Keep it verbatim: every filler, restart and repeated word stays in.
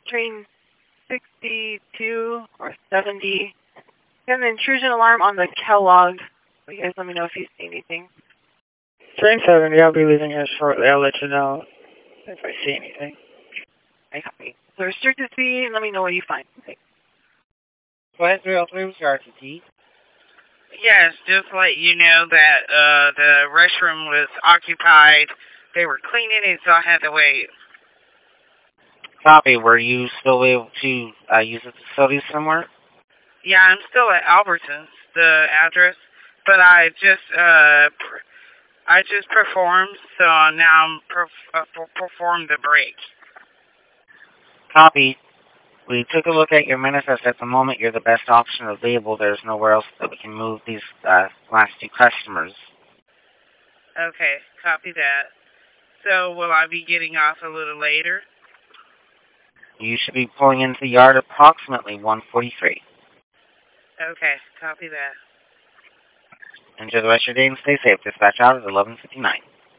train sixty-two or seventy. Got an intrusion alarm on the Kellogg. You guys let me know if you see anything. Train seventy, I'll be leaving here shortly. I'll let you know if I see anything. I copy. So restricted speed, let me know what you find. Okay. Flight three oh three was R T T. Yes, just to let you know that uh, the restroom was occupied. They were cleaning it, so I had to wait. Copy. Were you still able to uh, use the facility somewhere? Yeah, I'm still at Albertsons, the address, but I just uh, pr I just performed, so now I'm perf uh, perform the break. Copy. We took a look at your manifest. At the moment, you're the best option available. There's nowhere else that we can move these uh, last two customers. Okay, copy that. So will I be getting off a little later? You should be pulling into the yard approximately one forty-three. Okay, copy that. Enjoy the rest of your day and stay safe. Dispatch out at eleven fifty-nine.